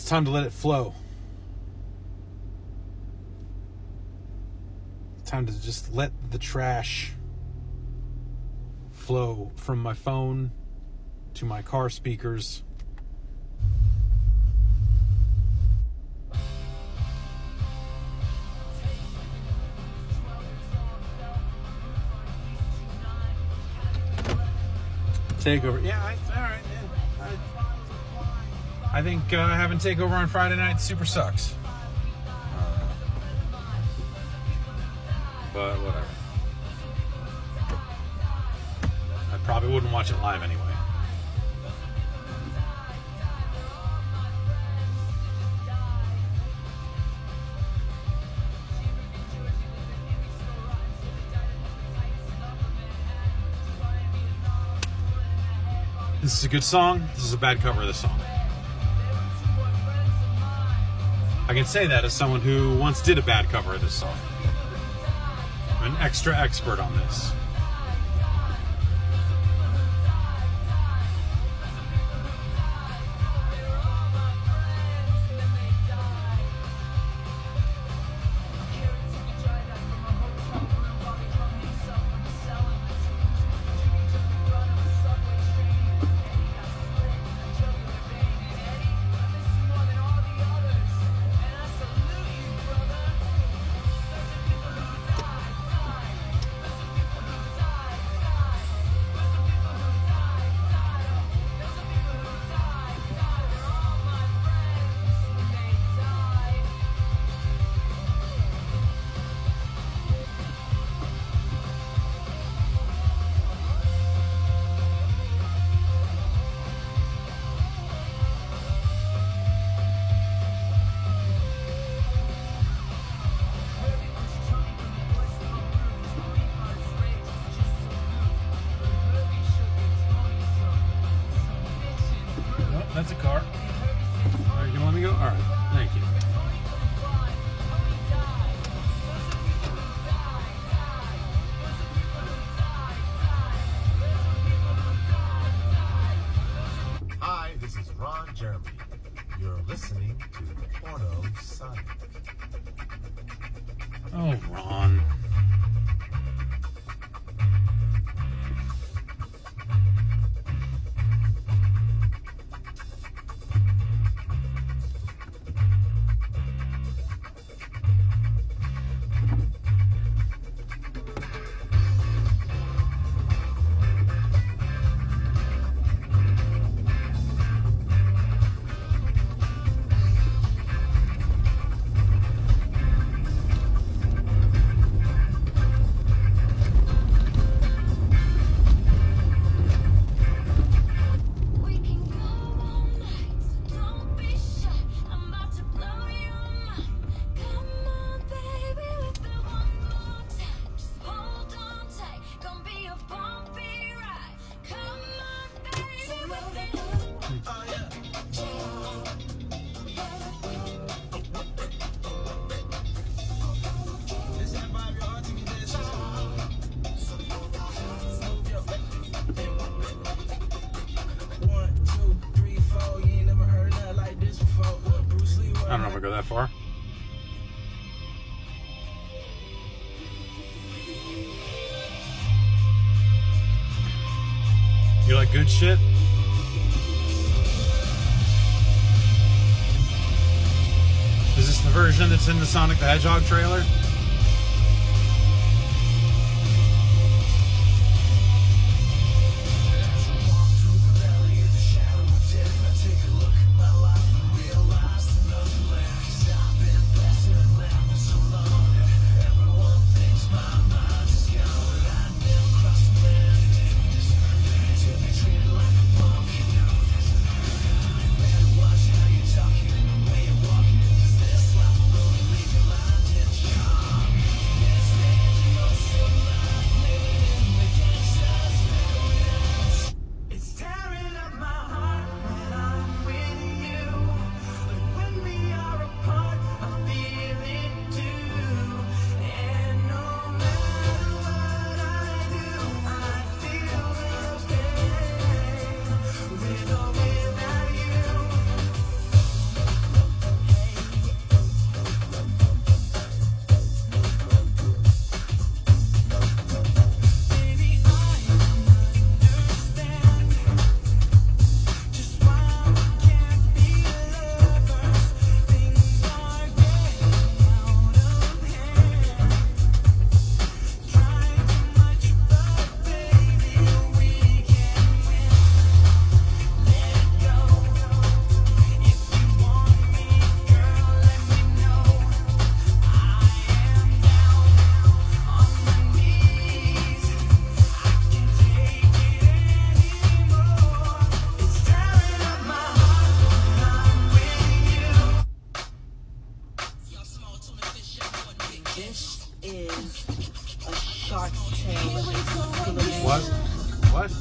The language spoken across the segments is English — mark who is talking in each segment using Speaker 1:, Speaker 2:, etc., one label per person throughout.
Speaker 1: time to let it flow. Time to just let the trash flow from my phone to my car speakers. Takeover. Yeah, all right. Yeah. I think having Takeover on Friday night super sucks. But whatever. I probably wouldn't watch it live anyway. This is a good song. This is a bad cover of this song. I can say that as someone who once did a bad cover of this song. I'm an extra expert on this. That's a car. Are you gonna let me go? All right, thank you.
Speaker 2: Hi, this is Ron Jeremy. You're listening to Porno Sonic.
Speaker 1: Oh, Ron. I don't know if I go that far. You like good shit? Is this the version that's in the Sonic the Hedgehog trailer?
Speaker 3: Shark's Tale.
Speaker 1: What? What?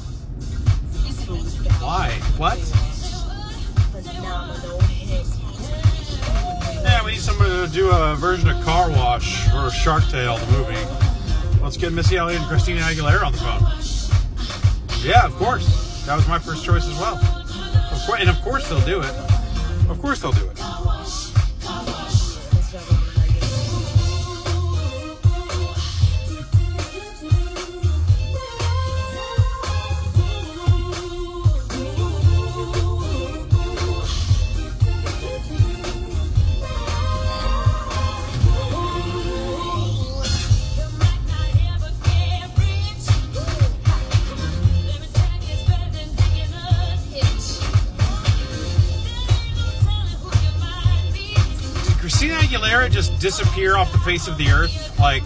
Speaker 1: Why? What?
Speaker 3: Phenomenal hit.
Speaker 1: Yeah, we need somebody to do a version of Car Wash or Shark Tale, the movie. Let's get Missy Elliott and Christina Aguilera on the phone. Yeah, of course. That was my first choice as well. And of course they'll do it. Of course they'll do it. Christina Aguilera just disappear off the face of the earth like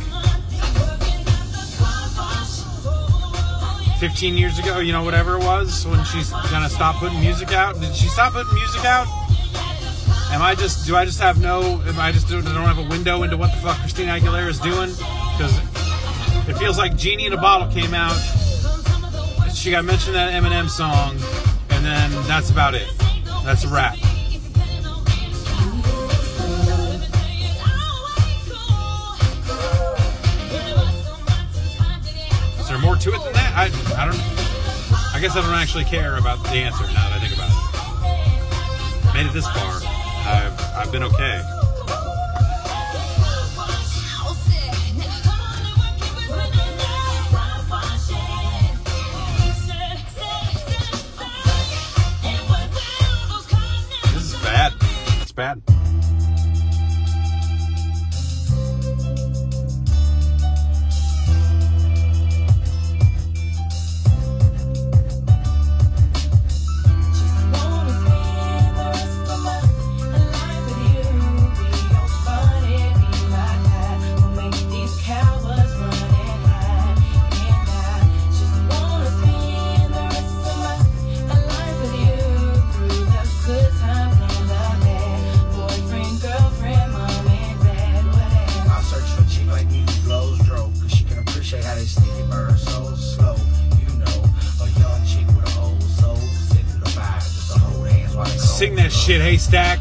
Speaker 1: 15 years ago, you know, whatever it was, when she's gonna stop putting music out? Did she stop putting music out? Do I just don't have a window into what the fuck Christina Aguilera is doing? Because it feels like Genie in a Bottle came out, she got mentioned in that Eminem song, and then that's about it. That's a wrap. Is there more to it than that? I guess I don't actually care about the answer now that I think about it. Made it this far. I've been okay. This is bad. It's bad. Sing that shit, Haystack.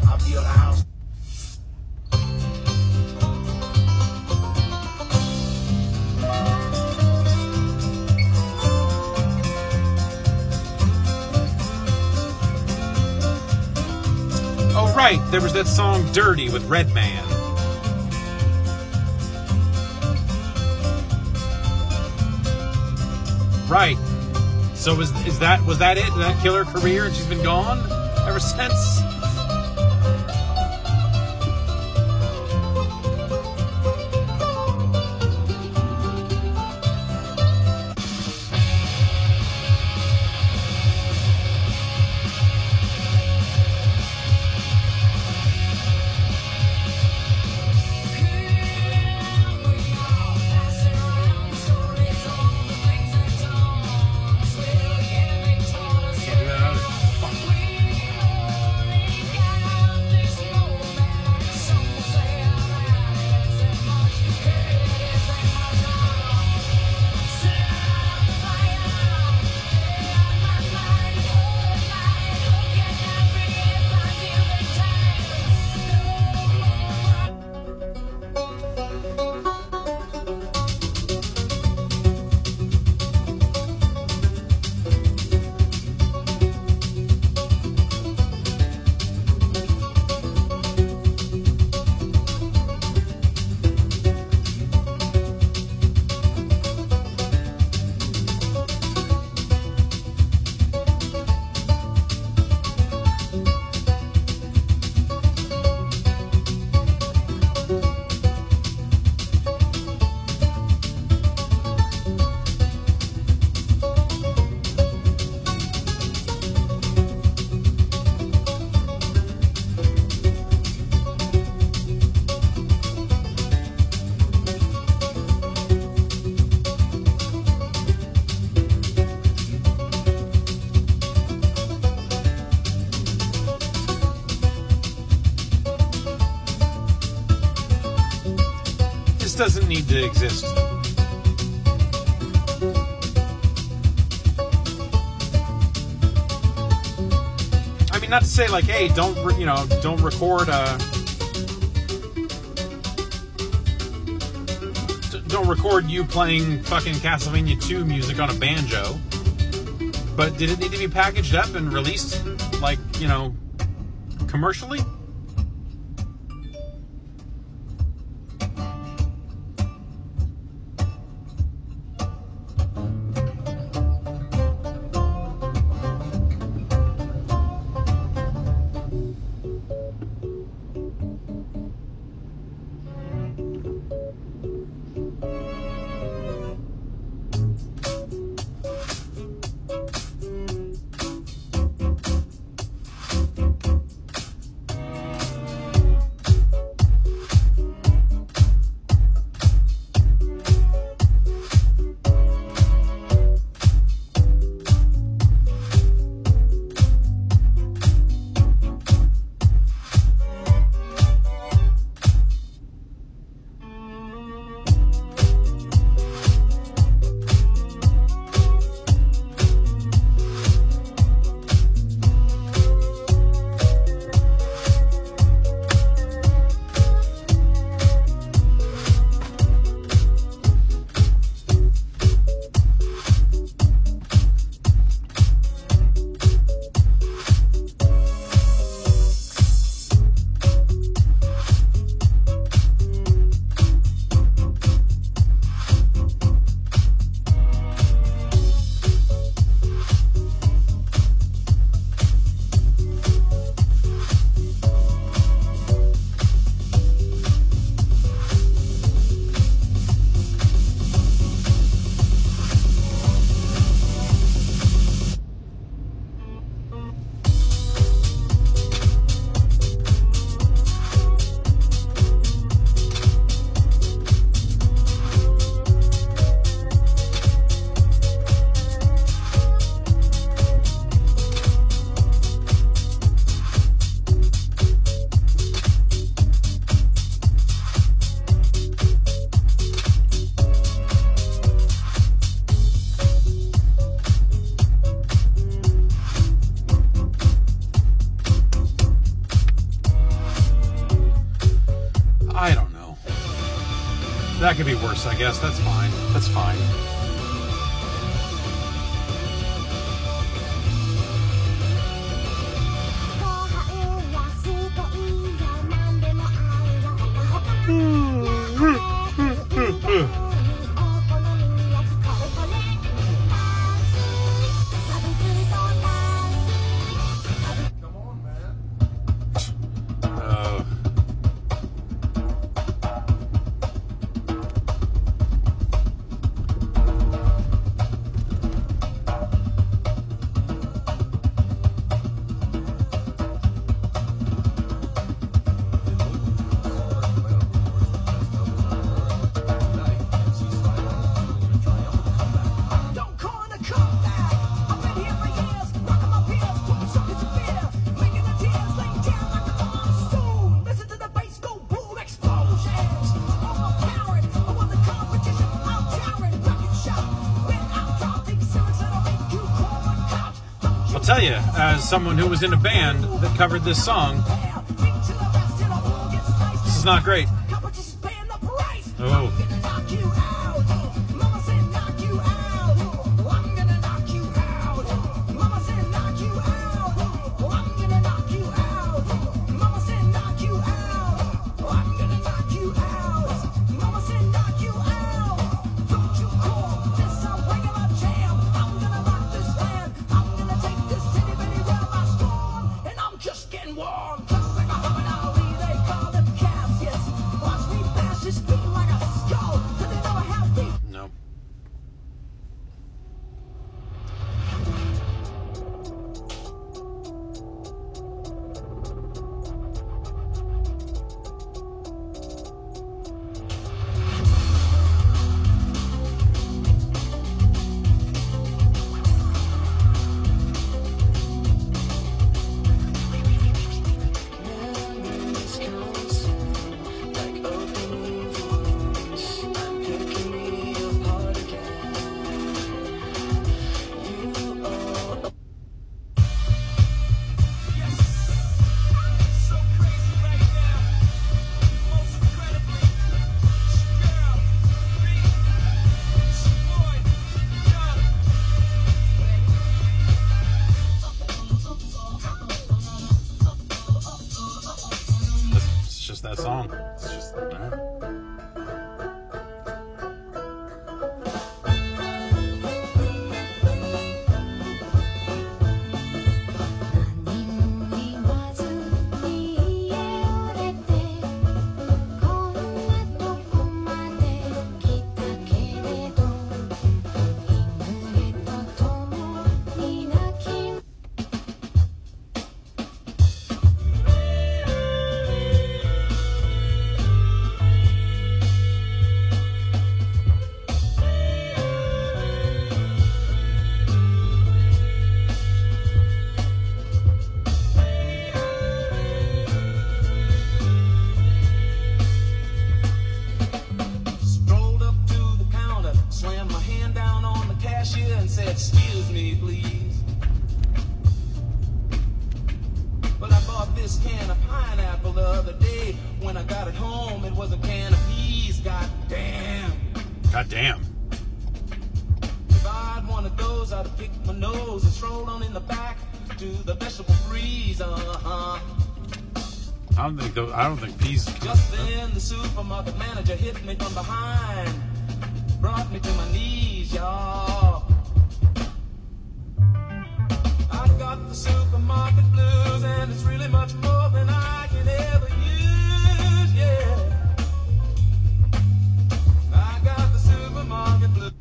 Speaker 1: Oh, right. There was that song Dirty with Redman. Right. So was that it? Did that kill her career and she's been gone ever since? Doesn't need to exist. not to say like, hey, don't record don't record you playing fucking Castlevania 2 music on a banjo. But did it need to be packaged up and released, like, commercially? That could be worse, I guess. That's fine. That's fine. Tell you, as someone who was in a band that covered this song, this is not great. Oh.
Speaker 3: Just like a holiday, they call them Cassius. Watch me bash this beat like a skull. was a can of peas. Goddamn.
Speaker 1: Goddamn.
Speaker 3: If I'd one of those, I'd have picked my nose and strolled on in the back to the vegetable freeze. I don't think peas. Just then the supermarket manager hit me from behind, brought me to my knees, y'all. I've got the supermarket blues, and it's really much more than I can ever use, yeah. I got the supermarket blues.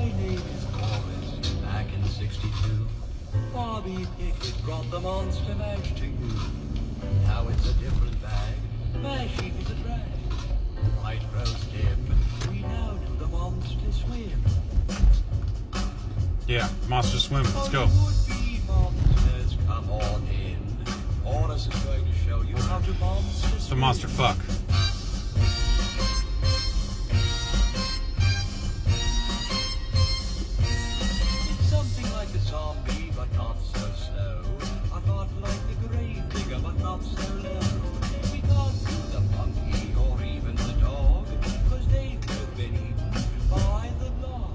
Speaker 4: Bobby Pickett brought the monster back.
Speaker 1: Monster Swim. Let's go.
Speaker 3: Come on in. Honest is going to show you how to monster.
Speaker 1: It's the monster fuck.
Speaker 3: It's something like a zombie, but not so slow. I'm not like the grave digger, but not so low. We can't do the monkey or even the dog, because they could have been eaten by the dog.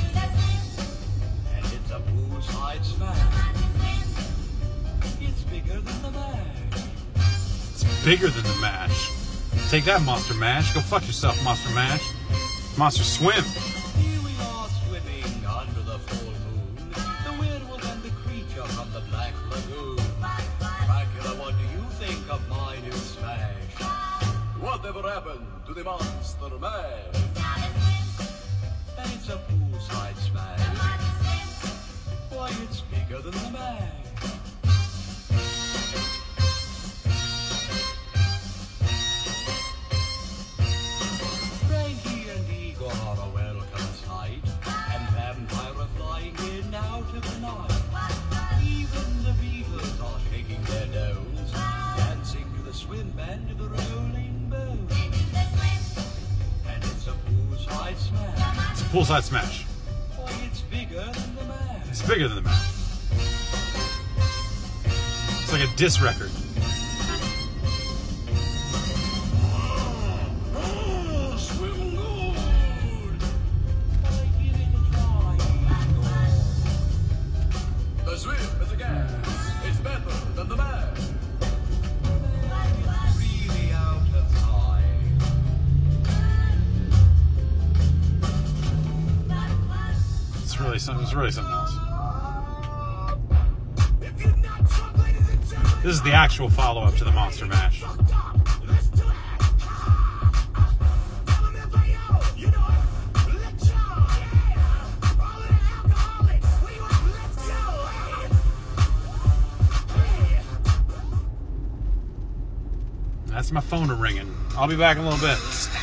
Speaker 3: And it's a poolside smash. It's bigger than the mash.
Speaker 1: It's bigger than the mash. Take that, Monster Mash. Go fuck yourself, Monster Mash. Monster Swim.
Speaker 3: Here we are swimming under the full moon, the werewolf and the creature from the Black Lagoon. Dracula, what do you think of my new smash? Whatever happened to the Monster Mash? And it's a poolside smash. Why, it's bigger than the mash. Frankie and Igor are a welcome sight, and vampire are flying in out of the night. Even the Beatles are shaking their nose, dancing to the swim band of the Rolling Bones. And it's a poolside smash.
Speaker 1: It's a poolside smash.
Speaker 3: Why, it's bigger than the mash.
Speaker 1: It's bigger than the mash. It's like a diss record.
Speaker 3: Swim good. Why, give it a try, Igor.
Speaker 2: The swim is a gas. It's better than the mash.
Speaker 3: It's really out of time.
Speaker 1: It's really something. It's really something else. This is the actual follow-up to the Monster Mash. That's my phone ringing. I'll be back in a little bit.